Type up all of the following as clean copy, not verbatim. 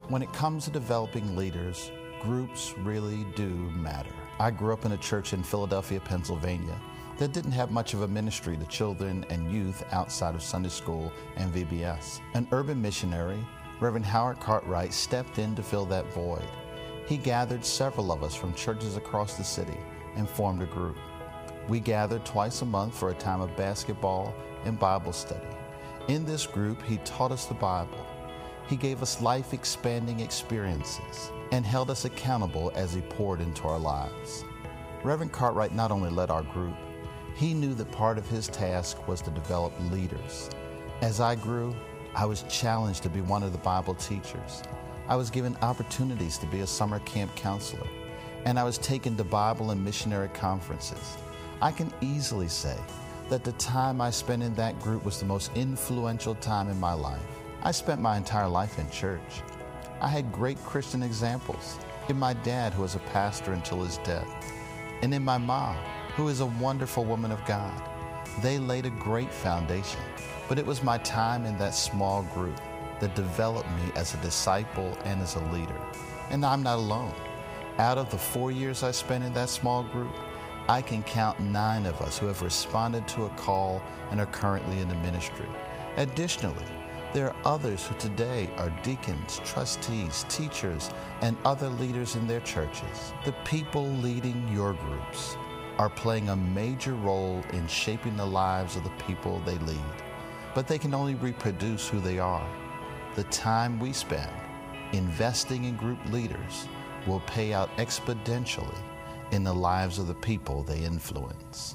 When it comes to developing leaders, groups really do matter. I grew up in a church in Philadelphia, Pennsylvania that didn't have much of a ministry to children and youth outside of Sunday school and VBS. An urban missionary, Reverend Howard Cartwright, stepped in to fill that void. He gathered several of us from churches across the city and formed a group. We gathered twice a month for a time of basketball and Bible study. In this group, he taught us the Bible. He gave us life-expanding experiences and held us accountable as he poured into our lives. Reverend Cartwright not only led our group, he knew that part of his task was to develop leaders. As I grew, I was challenged to be one of the Bible teachers. I was given opportunities to be a summer camp counselor, and I was taken to Bible and missionary conferences. I can easily say that the time I spent in that group was the most influential time in my life. I spent my entire life in church. I had great Christian examples in my dad, who was a pastor until his death, and in my mom, who is a wonderful woman of God. They laid a great foundation, but it was my time in that small group that developed me as a disciple and as a leader. And I'm not alone. Out of the 4 years I spent in that small group, I can count 9 of us who have responded to a call and are currently in the ministry. Additionally, there are others who today are deacons, trustees, teachers, and other leaders in their churches. The people leading your groups are playing a major role in shaping the lives of the people they lead, but they can only reproduce who they are. The time we spend investing in group leaders will pay out exponentially in the lives of the people they influence.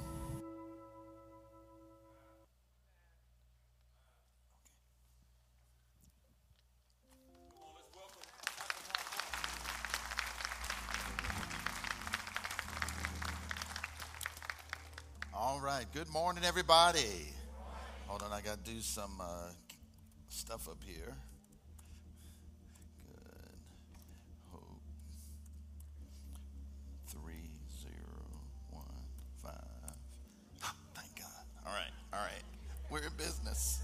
All right, good morning, everybody. Hold on, I got to do some stuff up here. Good. Hope 3015. Thank God. All right. We're in business.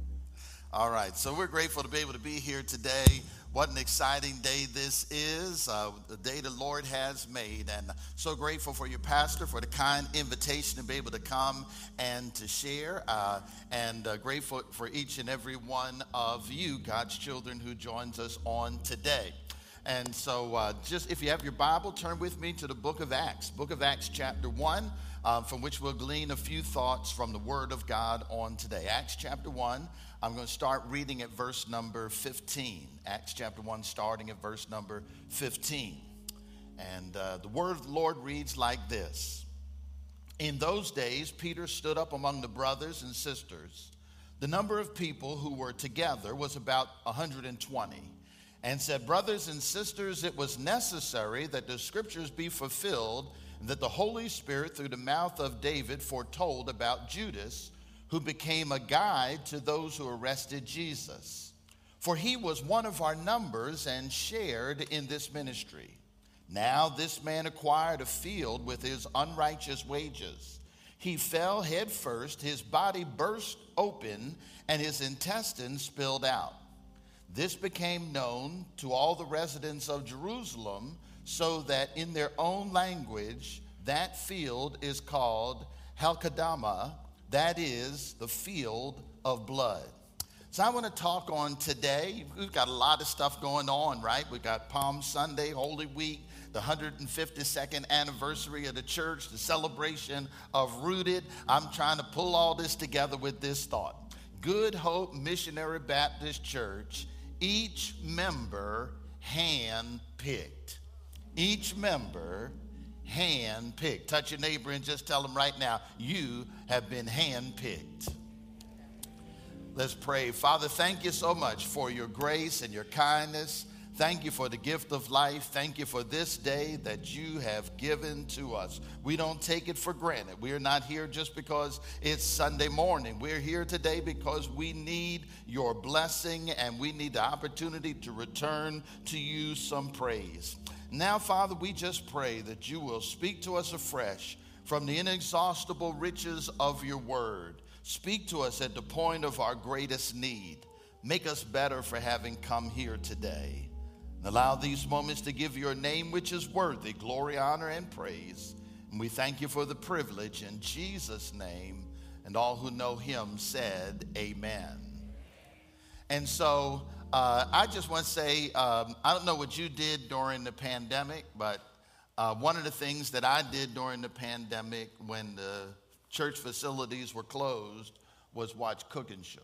All right, so we're grateful to be able to be here today. What an exciting day this is, the day the Lord has made. And so grateful for your pastor, for the kind invitation to be able to come and to share. And grateful for each and every one of you, God's children, who joins us on today. And so just if you have your Bible, turn with me to the book of Acts chapter 1, from which we'll glean a few thoughts from the Word of God on today. Acts chapter 1. I'm going to start reading at verse number 15. Acts chapter 1, starting at verse number 15. And the word of the Lord reads like this. In those days, Peter stood up among the brothers and sisters. The number of people who were together was about 120, and said, brothers and sisters, it was necessary that the scriptures be fulfilled, and that the Holy Spirit, through the mouth of David, foretold about Judas, who became a guide to those who arrested Jesus. For he was one of our numbers and shared in this ministry. Now this man acquired a field with his unrighteous wages. He fell head first, his body burst open, and his intestines spilled out. This became known to all the residents of Jerusalem, so that in their own language that field is called Hakeldama, that is the field of blood. So I want to talk on today. We've got a lot of stuff going on, right? We've got Palm Sunday, Holy Week, the 152nd anniversary of the church, the celebration of Rooted. I'm trying to pull all this together with this thought. Good Hope Missionary Baptist Church, each member hand-picked. Each member hand-picked. Touch your neighbor and just tell them right now, you have been hand-picked. Let's pray. Father, thank you so much for your grace and your kindness. Thank you for the gift of life. Thank you for this day that you have given to us. We don't take it for granted. We are not here just because it's Sunday morning. We're here today because we need your blessing and we need the opportunity to return to you some praise. Now, Father, we just pray that you will speak to us afresh from the inexhaustible riches of your word. Speak to us at the point of our greatest need. Make us better for having come here today. And allow these moments to give your name, which is worthy, glory, honor, and praise. And we thank you for the privilege in Jesus' name. And all who know him said, amen. And so I just want to say, I don't know what you did during the pandemic, but one of the things that I did during the pandemic when the church facilities were closed was watch cooking shows.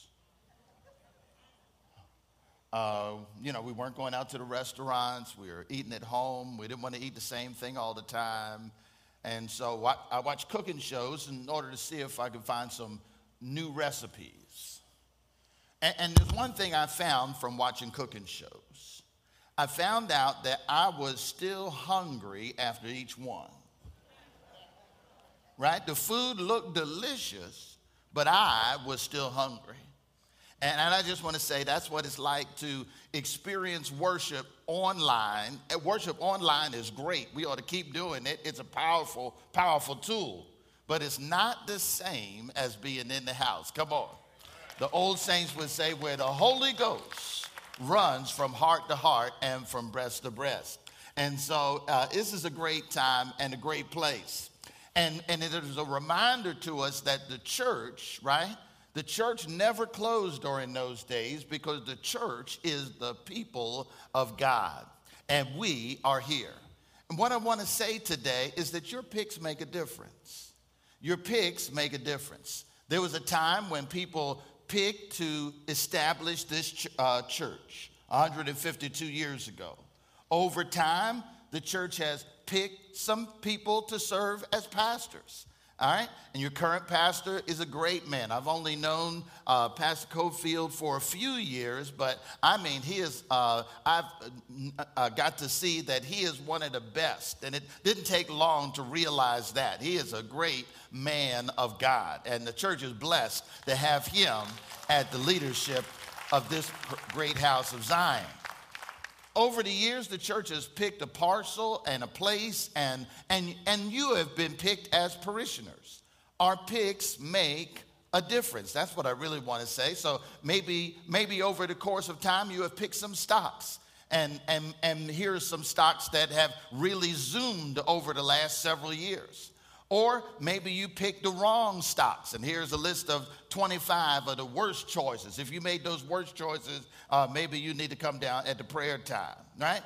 We weren't going out to the restaurants. We were eating at home. We didn't want to eat the same thing all the time. And so I watched cooking shows in order to see if I could find some new recipes. And there's one thing I found from watching cooking shows. I found out that I was still hungry after each one. Right? The food looked delicious, but I was still hungry. And I just want to say that's what it's like to experience worship online. Worship online is great. We ought to keep doing it. It's a powerful, powerful tool. But it's not the same as being in the house. Come on. The old saints would say where the Holy Ghost runs from heart to heart and from breast to breast. And so this is a great time and a great place. And it is a reminder to us that the church, right? The church never closed during those days because the church is the people of God, and we are here. And what I want to say today is that your picks make a difference. Your picks make a difference. There was a time when people picked to establish this church 152 years ago. Over time, the church has picked some people to serve as pastors. All right? And your current pastor is a great man. I've only known Pastor Cofield for a few years, but I mean, I've got to see that he is one of the best. And it didn't take long to realize that. He is a great man of God. And the church is blessed to have him at the leadership of this great house of Zion. Over the years, the church has picked a parcel and a place, and you have been picked as parishioners. Our picks make a difference. That's what I really want to say. So maybe over the course of time, you have picked some stocks. And here's some stocks that have really zoomed over the last several years. Or maybe you picked the wrong stocks, and here's a list of 25 of the worst choices. If you made those worst choices, maybe you need to come down at the prayer time, right?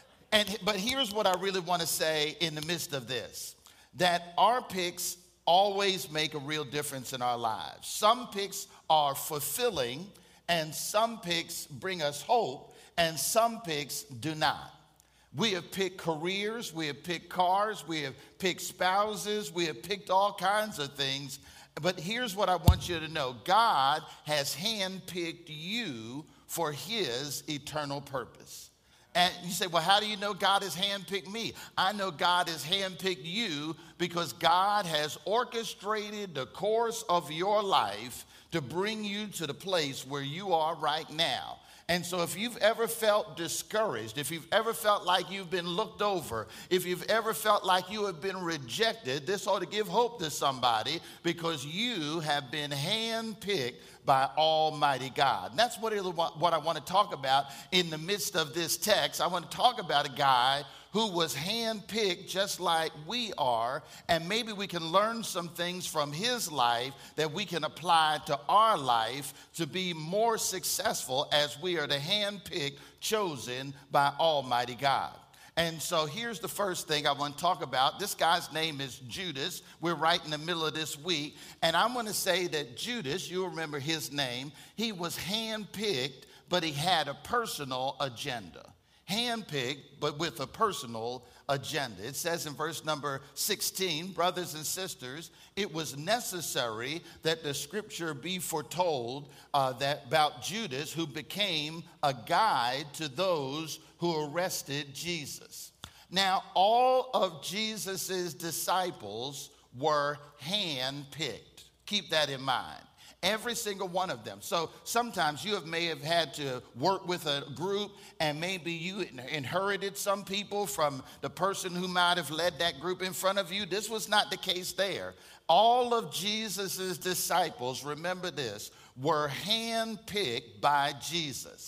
But here's what I really want to say in the midst of this, that our picks always make a real difference in our lives. Some picks are fulfilling, and some picks bring us hope, and some picks do not. We have picked careers, we have picked cars, we have picked spouses, we have picked all kinds of things. But here's what I want you to know. God has handpicked you for his eternal purpose. And you say, well, how do you know God has handpicked me? I know God has handpicked you because God has orchestrated the course of your life to bring you to the place where you are right now. And so if you've ever felt discouraged, if you've ever felt like you've been looked over, if you've ever felt like you have been rejected, this ought to give hope to somebody because you have been handpicked by Almighty God. And that's what I want to talk about in the midst of this text. I want to talk about a guy who was handpicked just like we are, and maybe we can learn some things from his life that we can apply to our life to be more successful as we are the handpicked, chosen by Almighty God. And so here's the first thing I want to talk about. This guy's name is Judas. We're right in the middle of this week. And I'm going to say that Judas, you'll remember his name, he was handpicked, but he had a personal agenda. Handpicked, but with a personal agenda. It says in verse number 16, brothers and sisters, it was necessary that the scripture be foretold that about Judas, who became a guide to those who arrested Jesus. Now, all of Jesus's disciples were handpicked. Keep that in mind. Every single one of them. So sometimes you may have had to work with a group, and maybe you inherited some people from the person who might have led that group in front of you. This was not the case there. All of Jesus's disciples, remember this, were handpicked by Jesus.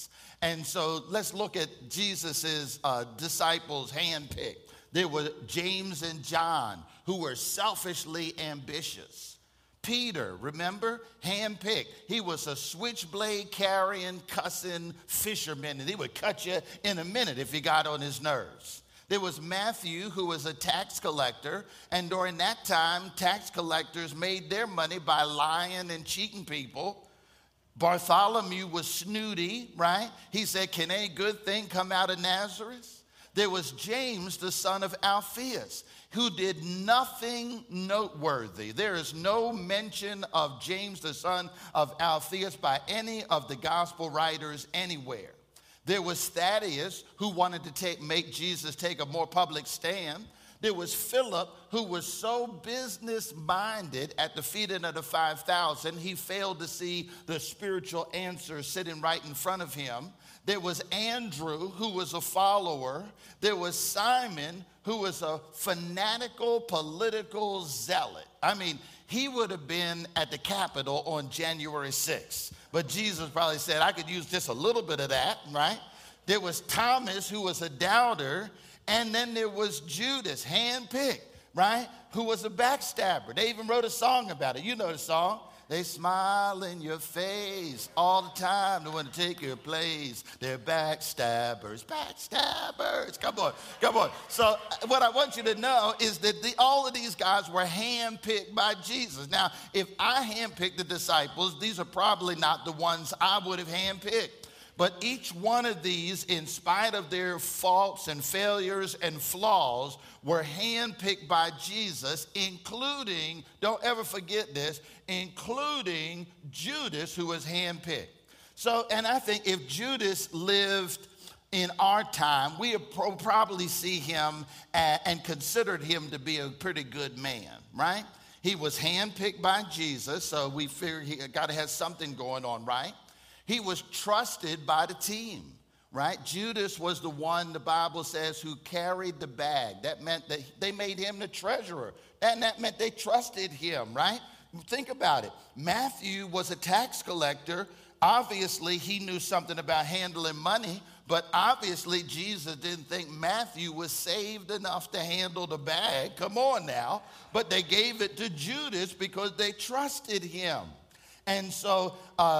And so let's look at Jesus's disciples handpicked. There were James and John, who were selfishly ambitious. Peter, remember, handpicked. He was a switchblade carrying, cussing fisherman, and he would cut you in a minute if you got on his nerves. There was Matthew, who was a tax collector, and during that time, tax collectors made their money by lying and cheating people. Bartholomew was snooty, right? He said, "Can any good thing come out of Nazareth?" There was James, the son of Alphaeus, who did nothing noteworthy. There is no mention of James, the son of Alphaeus, by any of the gospel writers anywhere. There was Thaddeus, who wanted to make Jesus take a more public stand. There was Philip, who was so business-minded at the feeding of the 5,000, he failed to see the spiritual answer sitting right in front of him. There was Andrew, who was a follower. There was Simon, who was a fanatical political zealot. I mean, he would have been at the Capitol on January 6th. But Jesus probably said, I could use just a little bit of that, right? There was Thomas, who was a doubter. And then there was Judas, handpicked, right, who was a backstabber. They even wrote a song about it. You know the song. They smile in your face all the time. They want to take your place. They're backstabbers, backstabbers. Come on, come on. So what I want you to know is that all of these guys were handpicked by Jesus. Now, if I handpicked the disciples, these are probably not the ones I would have handpicked. But each one of these, in spite of their faults and failures and flaws, were handpicked by Jesus, including, don't ever forget this, including Judas, who was handpicked. So, and I think if Judas lived in our time, we would probably see him and considered him to be a pretty good man, right? He was handpicked by Jesus, so we figured he got to have something going on, right? He was trusted by the team, right? Judas was the one, the Bible says, who carried the bag. That meant that they made him the treasurer. And that meant they trusted him, right? Think about it. Matthew was a tax collector. Obviously, he knew something about handling money, but obviously Jesus didn't think Matthew was saved enough to handle the bag. Come on now. But they gave it to Judas because they trusted him. And so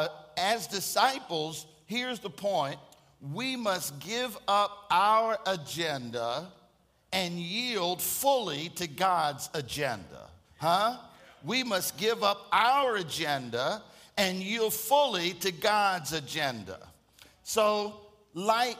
as disciples, here's the point. We must give up our agenda and yield fully to God's agenda. We must give up our agenda and yield fully to God's agenda. So like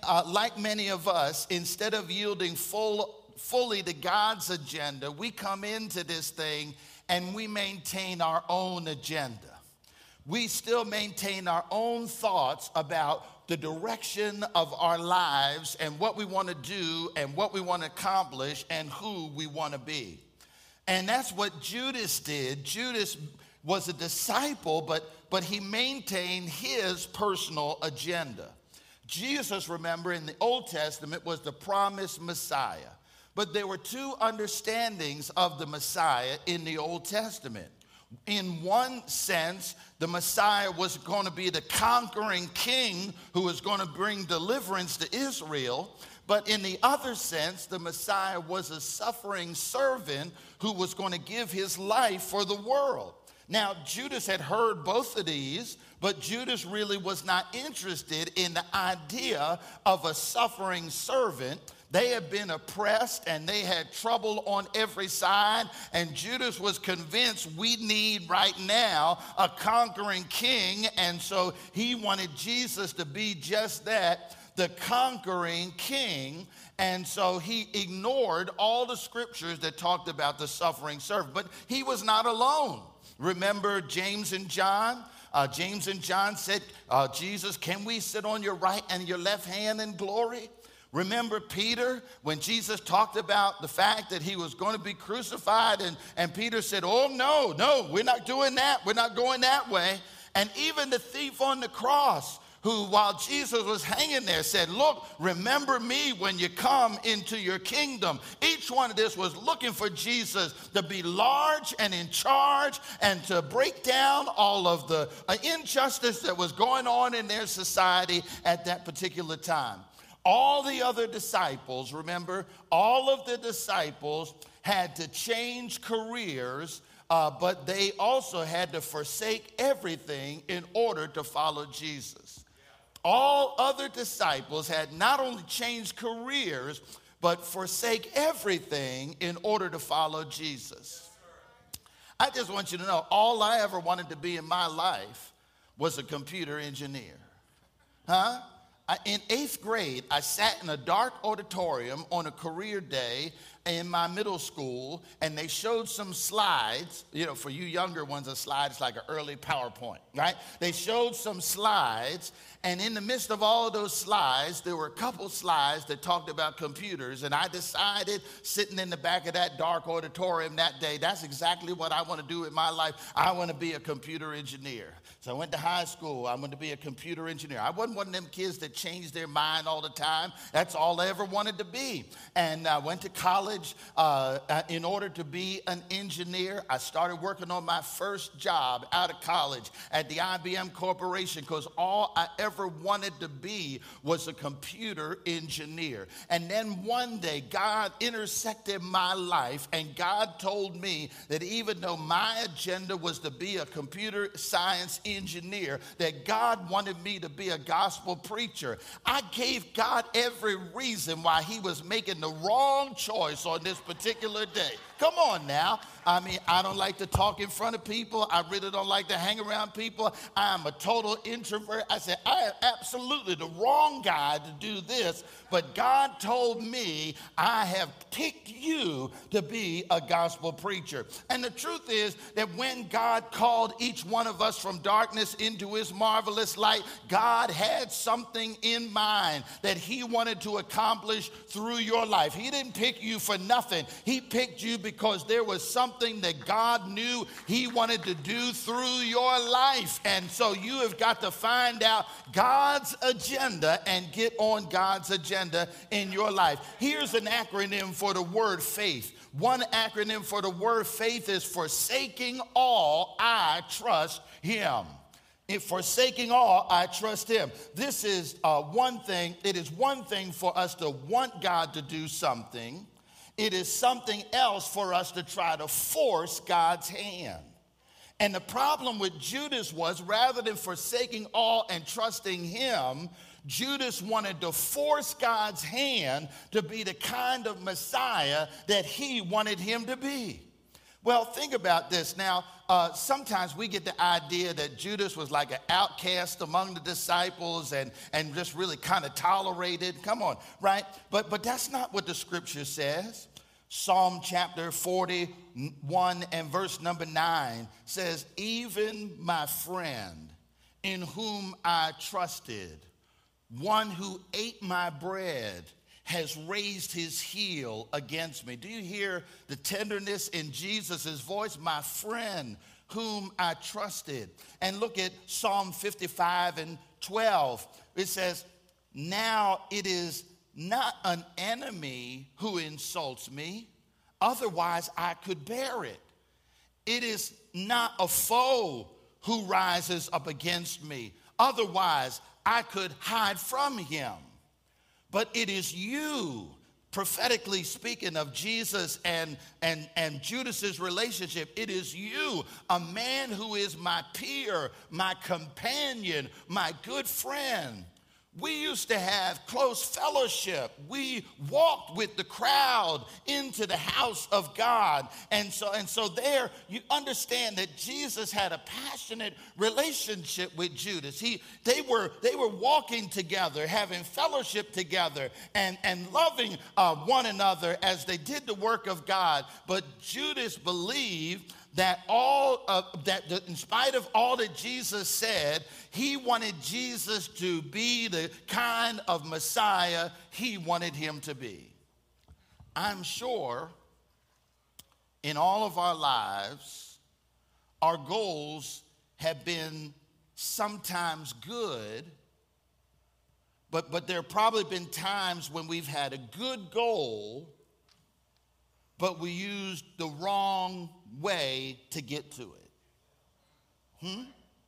many of us, instead of yielding fully to God's agenda, we come into this thing and we maintain our own agenda. We still maintain our own thoughts about the direction of our lives and what we want to do and what we want to accomplish and who we want to be. And that's what Judas did. Judas was a disciple, but he maintained his personal agenda. Jesus, remember, in the Old Testament was the promised Messiah. But there were two understandings of the Messiah in the Old Testament. In one sense, the Messiah was going to be the conquering king who was going to bring deliverance to Israel. But in the other sense, the Messiah was a suffering servant who was going to give his life for the world. Now, Judas had heard both of these, but Judas really was not interested in the idea of a suffering servant. They had been oppressed and they had trouble on every side. And Judas was convinced we need right now a conquering king. And so he wanted Jesus to be just that, the conquering king. And so he ignored all the scriptures that talked about the suffering servant. But he was not alone. Remember James and John? James and John said, Jesus, can we sit on your right and your left hand in glory? Remember Peter, when Jesus talked about the fact that he was going to be crucified, and Peter said, oh, no, we're not doing that. We're not going that way. And even the thief on the cross, who, while Jesus was hanging there, said, look, remember me when you come into your kingdom. Each one of this was looking for Jesus to be large and in charge and to break down all of the injustice that was going on in their society at that particular time. All the other disciples, remember, all of the disciples had to change careers, but they also had to forsake everything in order to follow Jesus. All other disciples had not only changed careers, but forsake everything in order to follow Jesus. I just want you to know, all I ever wanted to be in my life was a computer engineer. In 8th grade, I sat in a dark auditorium on a career day in my middle school, and they showed some slides. You know, for you younger ones, a slide is like an early PowerPoint, right? They showed some slides, and in the midst of all of those slides, there were a couple slides that talked about computers, and I decided, sitting in the back of that dark auditorium that day, that's exactly what I want to do in my life. I want to be a computer engineer. So I went to high school. I wanted to be a computer engineer. I wasn't one of them kids that changed their mind all the time. That's all I ever wanted to be. And I went to college in order to be an engineer. I started working on my first job out of college at the IBM Corporation because all I ever wanted to be was a computer engineer. And then one day, God intersected my life, and God told me that even though my agenda was to be a computer science engineer, that God wanted me to be a gospel preacher. I gave God every reason why he was making the wrong choice on this particular day. Come on now. I mean, I don't like to talk in front of people. I really don't like to hang around people. I am a total introvert. I said, I am absolutely the wrong guy to do this, but God told me, I have picked you to be a gospel preacher. And the truth is that when God called each one of us from darkness into his marvelous light, God had something in mind that he wanted to accomplish through your life. He didn't pick you for nothing. He picked you because there was something that God knew he wanted to do through your life. And so you have got to find out God's agenda and get on God's agenda in your life. Here's an acronym for the word faith. One acronym for the word faith is forsaking all, I trust him. In forsaking all, I trust him. This is one thing. It is one thing for us to want God to do something. It is something else for us to try to force God's hand. And the problem with Judas was, rather than forsaking all and trusting him, Judas wanted to force God's hand to be the kind of Messiah that he wanted him to be. Well, think about this. Now, sometimes we get the idea that Judas was like an outcast among the disciples and just really kind of tolerated. Come on, right? But that's not what the scripture says. Psalm chapter 41 and verse number 9 says, even my friend in whom I trusted, one who ate my bread, has raised his heel against me. Do you hear the tenderness in Jesus' voice? My friend whom I trusted. And look at Psalm 55 and 12. It says, now it is not an enemy who insults me, otherwise I could bear it. It is not a foe who rises up against me, otherwise I could hide from him. But it is you, prophetically speaking of Jesus and Judas's relationship, it is you, a man who is my peer, my companion, my good friend. We used to have close fellowship. We walked with the crowd into the house of God. And so there you understand that Jesus had a passionate relationship with Judas. They were walking together, having fellowship together and loving one another as they did the work of God. But Judas believed that in spite of all that Jesus said, he wanted Jesus to be the kind of Messiah he wanted him to be. I'm sure in all of our lives, our goals have been sometimes good But there have probably been times when we've had a good goal, but we used the wrong way to get to it.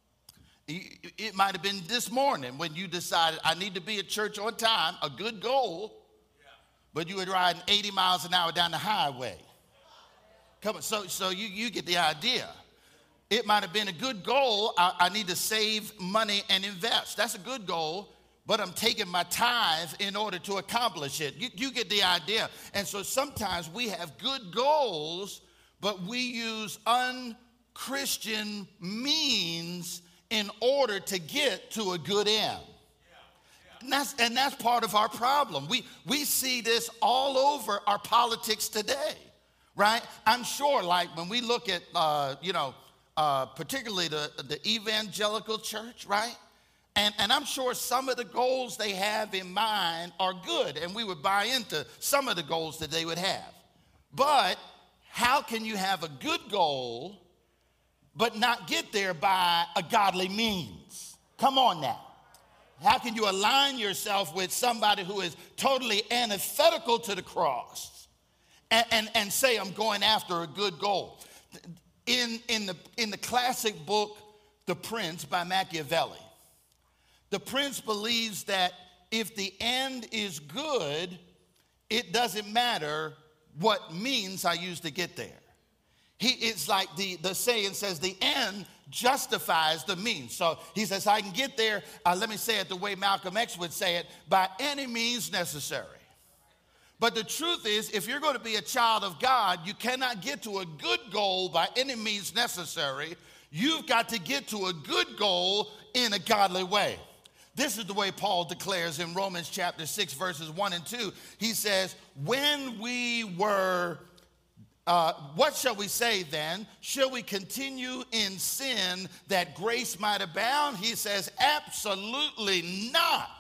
It might have been this morning when you decided, I need to be at church on time, a good goal, but you were riding 80 miles an hour down the highway. Come on, so you get the idea. It might have been a good goal. I need to save money and invest. That's a good goal, but I'm taking my tithe in order to accomplish it. You get the idea. And so sometimes we have good goals, but we use unchristian means in order to get to a good end. And that's part of our problem. We see this all over our politics today, right? I'm sure, like when we look at, particularly the evangelical church, right? And I'm sure some of the goals they have in mind are good, and we would buy into some of the goals that they would have. But how can you have a good goal but not get there by a godly means? Come on now. How can you align yourself with somebody who is totally antithetical to the cross and say, I'm going after a good goal? In the classic book, The Prince by Machiavelli, the prince believes that if the end is good, it doesn't matter what means I use to get there. It's like the saying says, the end justifies the means. So he says, I can get there, let me say it the way Malcolm X would say it, by any means necessary. But the truth is, if you're going to be a child of God, you cannot get to a good goal by any means necessary. You've got to get to a good goal in a godly way. This is the way Paul declares in Romans chapter 6, verses 1 and 2. He says, when we were, what shall we say then? Shall we continue in sin that grace might abound? He says, absolutely not.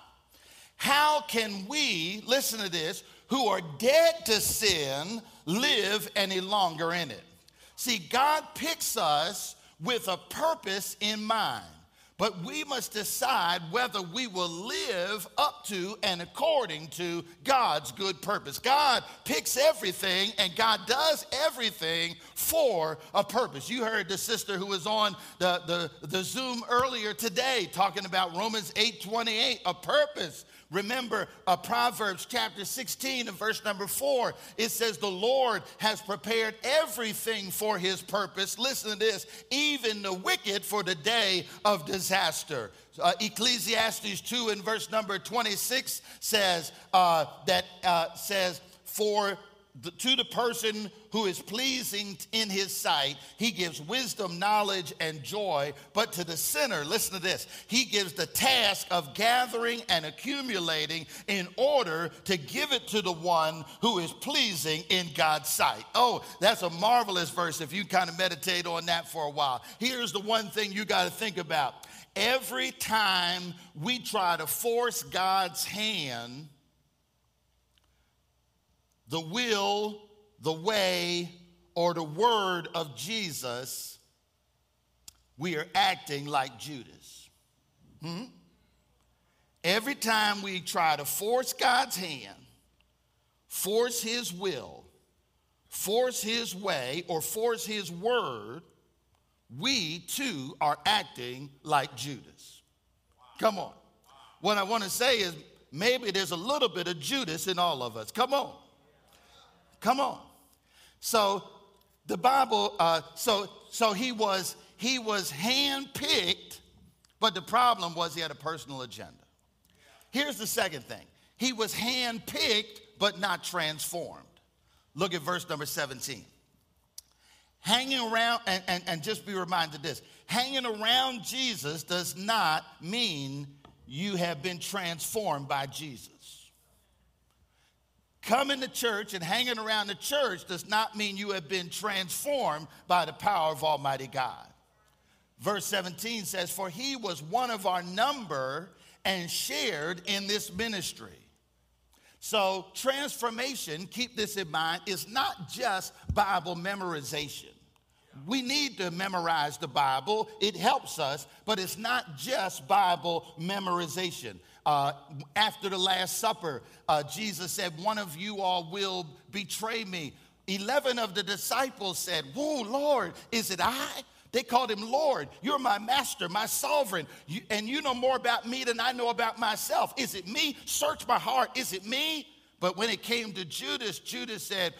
How can we, listen to this, who are dead to sin, live any longer in it? See, God picks us with a purpose in mind. But we must decide whether we will live up to and according to God's good purpose. God picks everything, and God does everything for a purpose. You heard the sister who was on the Zoom earlier today talking about Romans 8:28, a purpose. Remember Proverbs chapter 16 and verse number 4. It says the Lord has prepared everything for his purpose. Listen to this, even the wicked for the day of disaster. Ecclesiastes 2 and verse number 26 says to the person who is pleasing in his sight, he gives wisdom, knowledge, and joy. But to the sinner, listen to this, he gives the task of gathering and accumulating in order to give it to the one who is pleasing in God's sight. Oh, that's a marvelous verse if you kind of meditate on that for a while. Here's the one thing you got to think about. Every time we try to force God's hand, the will, the way, or the word of Jesus, we are acting like Judas. Every time we try to force God's hand, force his will, force his way, or force his word, we too are acting like Judas. Come on. What I want to say is maybe there's a little bit of Judas in all of us. Come on. Come on. So the Bible, so he was handpicked, but the problem was he had a personal agenda. Here's the second thing. He was handpicked, but not transformed. Look at verse number 17. Hanging around, and just be reminded of this, hanging around Jesus does not mean you have been transformed by Jesus. Coming to church and hanging around the church does not mean you have been transformed by the power of Almighty God. Verse 17 says, for he was one of our number and shared in this ministry. So transformation, keep this in mind, is not just Bible memorization. We need to memorize the Bible. It helps us, but it's not just Bible memorization. After the Last Supper, Jesus said, one of you all will betray me. 11 of the disciples said, whoa, Lord, is it I? They called him Lord. You're my master, my sovereign. And you know more about me than I know about myself. Is it me? Search my heart. Is it me? But when it came to Judas, Judas said,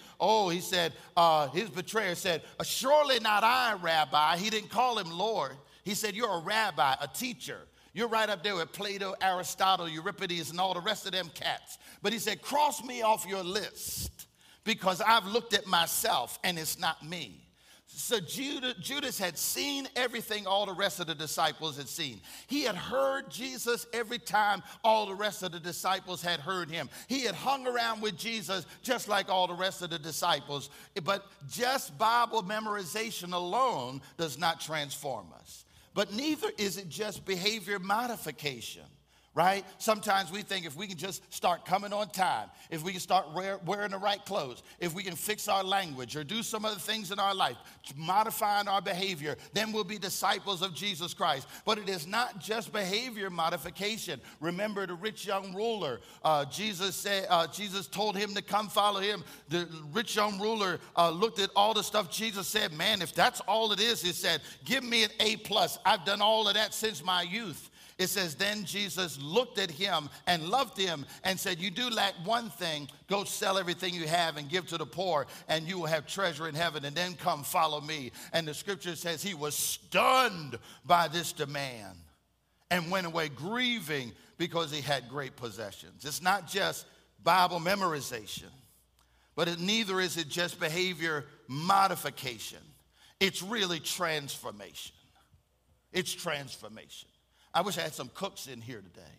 his betrayer said, surely not I, Rabbi. He didn't call him Lord. He said, you're a rabbi, a teacher. You're right up there with Plato, Aristotle, Euripides, and all the rest of them cats. But he said, cross me off your list because I've looked at myself and it's not me. So Judas had seen everything all the rest of the disciples had seen. He had heard Jesus every time all the rest of the disciples had heard him. He had hung around with Jesus just like all the rest of the disciples. But just Bible memorization alone does not transform us. But neither is it just behavior modification. Right? Sometimes we think if we can just start coming on time, if we can start wearing the right clothes, if we can fix our language or do some other things in our life, modifying our behavior, then we'll be disciples of Jesus Christ. But it is not just behavior modification. Remember the rich young ruler. Jesus told him to come follow him. The rich young ruler looked at all the stuff Jesus said. Man, if that's all it is, he said, give me an A+. I've done all of that since my youth. It says, then Jesus looked at him and loved him and said, you do lack one thing. Go sell everything you have and give to the poor, and you will have treasure in heaven, and then come follow me. And the scripture says he was stunned by this demand and went away grieving because he had great possessions. It's not just Bible memorization, but neither is it just behavior modification. It's really transformation. It's transformation. I wish I had some cooks in here today,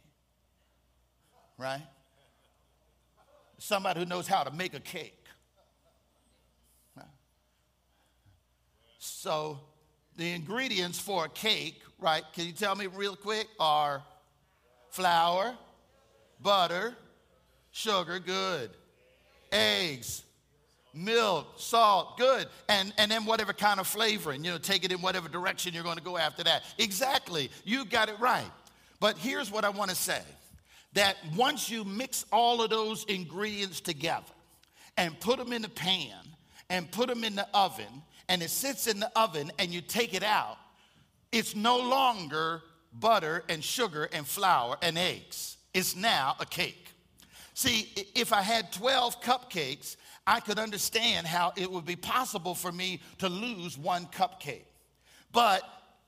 right? Somebody who knows how to make a cake. Right? So the ingredients for a cake, right, can you tell me real quick, are flour, butter, sugar, good, eggs, milk, salt, good, and then whatever kind of flavoring, take it in whatever direction you're going to go after that. Exactly, you got it right. But here's what I want to say, that once you mix all of those ingredients together and put them in the pan and put them in the oven, and it sits in the oven and you take it out, it's no longer butter and sugar and flour and eggs. It's now a cake. See, if I had 12 cupcakes, I could understand how it would be possible for me to lose one cupcake. But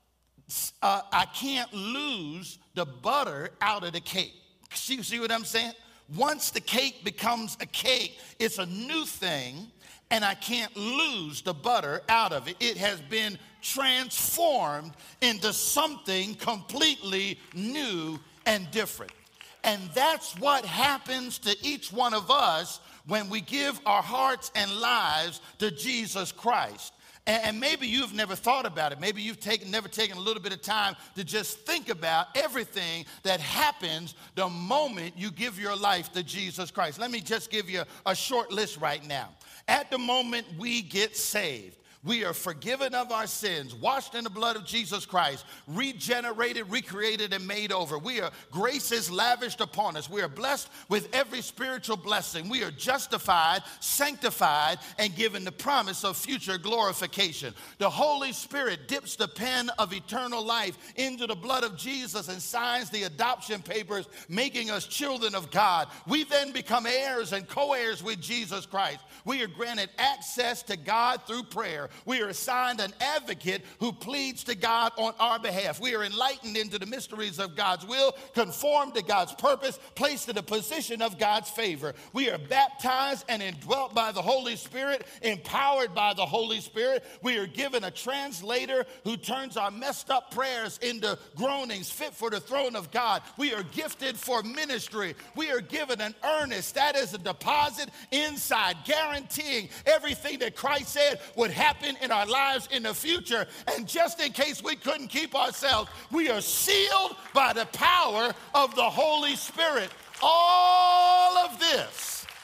I can't lose the butter out of the cake. See what I'm saying? Once the cake becomes a cake, it's a new thing, and I can't lose the butter out of it. It has been transformed into something completely new and different. And that's what happens to each one of us when we give our hearts and lives to Jesus Christ. And maybe you've never thought about it. Maybe you've never taken a little bit of time to just think about everything that happens the moment you give your life to Jesus Christ. Let me just give you a short list right now. At the moment we get saved, we are forgiven of our sins, washed in the blood of Jesus Christ, regenerated, recreated, and made over. Grace is lavished upon us. We are blessed with every spiritual blessing. We are justified, sanctified, and given the promise of future glorification. The Holy Spirit dips the pen of eternal life into the blood of Jesus and signs the adoption papers, making us children of God. We then become heirs and co-heirs with Jesus Christ. We are granted access to God through prayer. We are assigned an advocate who pleads to God on our behalf. We are enlightened into the mysteries of God's will, conformed to God's purpose, placed in a position of God's favor. We are baptized and indwelt by the Holy Spirit, empowered by the Holy Spirit. We are given a translator who turns our messed up prayers into groanings fit for the throne of God. We are gifted for ministry. We are given an earnest, that is a deposit inside, guaranteeing everything that Christ said would happen in our lives in the future. And just in case we couldn't keep ourselves, we are sealed by the power of the Holy Spirit. All of this happens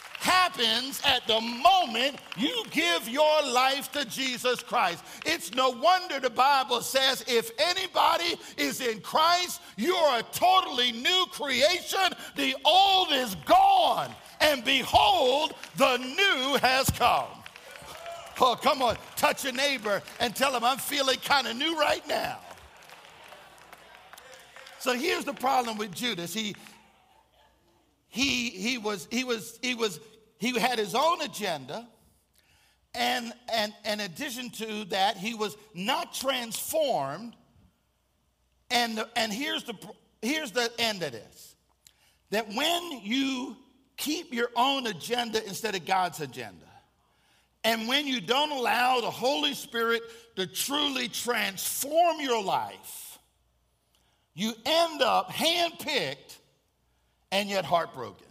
happens at the moment you give your life to Jesus Christ. It's no wonder the Bible says if anybody is in Christ, you are a totally new creation. The old is gone, and behold, the new has come. Oh, come on, touch your neighbor and tell him I'm feeling kind of new right now. So here's the problem with Judas. He had his own agenda, and in addition to that, he was not transformed. And here's the end of this: that when you keep your own agenda instead of God's agenda, and when you don't allow the Holy Spirit to truly transform your life, you end up handpicked and yet heartbroken.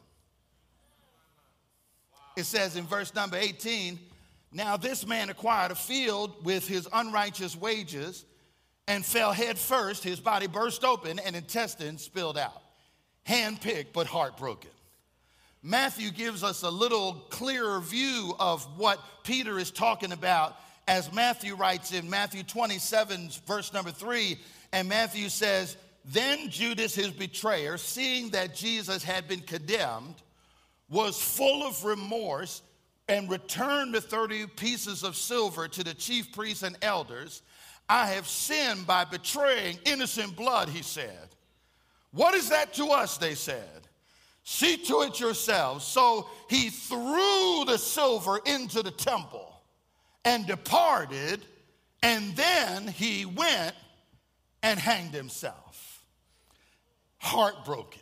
It says in verse number 18, now this man acquired a field with his unrighteous wages and fell head first. His body burst open and intestines spilled out. Handpicked but heartbroken. Matthew gives us a little clearer view of what Peter is talking about as Matthew writes in Matthew 27, verse number 3, and Matthew says, then Judas, his betrayer, seeing that Jesus had been condemned, was full of remorse and returned the 30 pieces of silver to the chief priests and elders. I have sinned by betraying innocent blood, he said. What is that to us, they said. See to it yourselves. So he threw the silver into the temple and departed, and then he went and hanged himself. Heartbroken.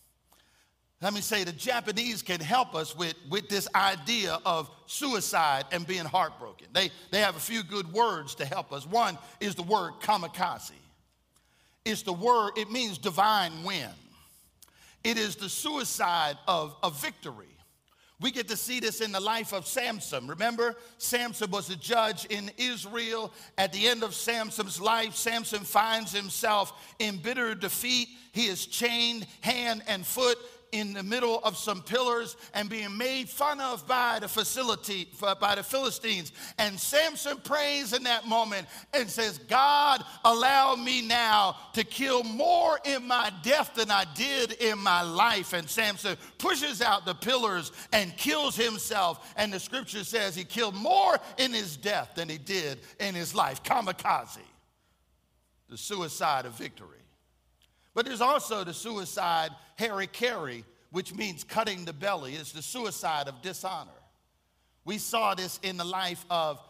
Let me say, the Japanese can help us with this idea of suicide and being heartbroken. They have a few good words to help us. One is the word kamikaze. It's the word, it means divine win. It is the suicide of victory. We get to see this in the life of Samson. Remember, Samson was a judge in Israel. At the end of Samson's life, Samson finds himself in bitter defeat. He is chained hand and foot in the middle of some pillars and being made fun of by the Philistines. And Samson prays in that moment and says, God, allow me now to kill more in my death than I did in my life. And Samson pushes out the pillars and kills himself. And the scripture says he killed more in his death than he did in his life. Kamikaze, the suicide of victory. But there's also the suicide harikiri, which means cutting the belly. It's the suicide of dishonor. We saw this in the life of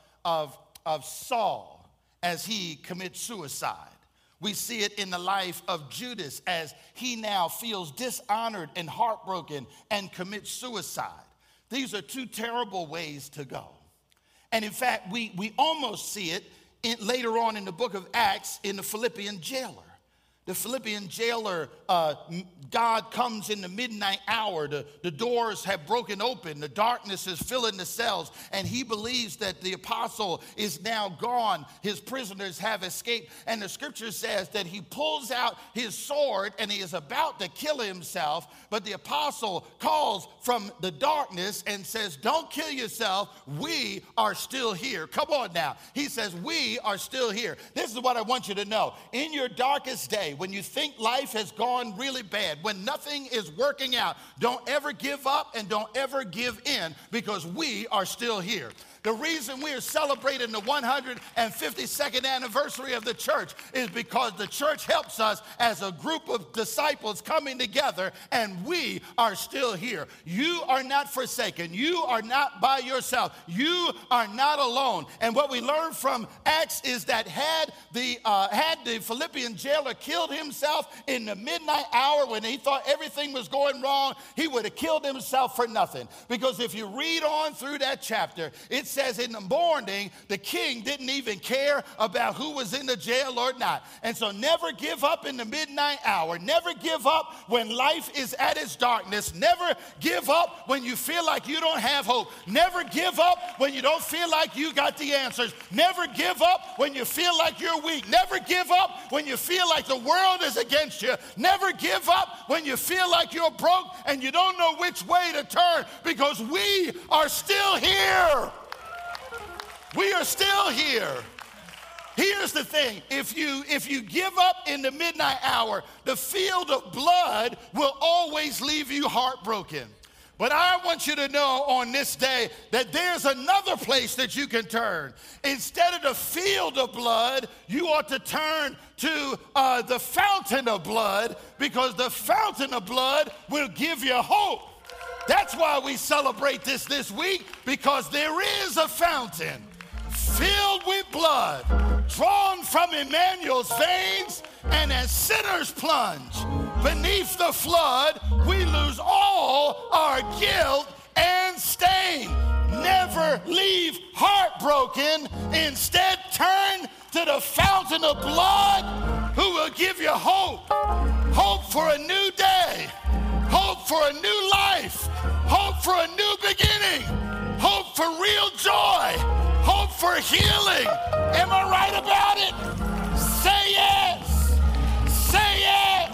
Saul as he commits suicide. We see it in the life of Judas as he now feels dishonored and heartbroken and commits suicide. These are two terrible ways to go. And in fact, we almost see it later on in the book of Acts in the Philippian jailer. The Philippian jailer, God comes in the midnight hour. The doors have broken open. The darkness is filling the cells. And he believes that the apostle is now gone. His prisoners have escaped. And the scripture says that he pulls out his sword and he is about to kill himself. But the apostle calls from the darkness and says, don't kill yourself. We are still here. Come on now. He says, we are still here. This is what I want you to know. In your darkest day, when you think life has gone really bad, when nothing is working out, don't ever give up and don't ever give in, because we are still here. The reason we are celebrating the 152nd anniversary of the church is because the church helps us as a group of disciples coming together, and we are still here. You are not forsaken. You are not by yourself. You are not alone. And what we learn from Acts is that had the Philippian jailer killed himself in the midnight hour when he thought everything was going wrong, he would have killed himself for nothing. Because if you read on through that chapter, it says in the morning, the king didn't even care about who was in the jail or not. And so never give up in the midnight hour. Never give up when life is at its darkness. Never give up when you feel like you don't have hope. Never give up when you don't feel like you got the answers. Never give up when you feel like you're weak. Never give up when you feel like the world is against you. Never give up when you feel like you're broke and you don't know which way to turn, because we are still here. We are still here. Here's the thing. If you give up in the midnight hour, the field of blood will always leave you heartbroken. But I want you to know on this day that there's another place that you can turn. Instead of the field of blood, you ought to turn to the fountain of blood, because the fountain of blood will give you hope. That's why we celebrate this week, because there is a fountain filled with blood, drawn from Emmanuel's veins, and as sinners plunge beneath the flood, we lose all our guilt and stain. Never leave heartbroken. Instead, turn to the fountain of blood, who will give you hope. Hope for a new day. Hope for a new life. Hope for a new beginning. Hope for real joy. Hope for healing. Am I right about it? Say yes. Say yes.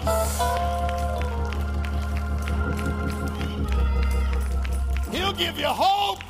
He'll give you hope.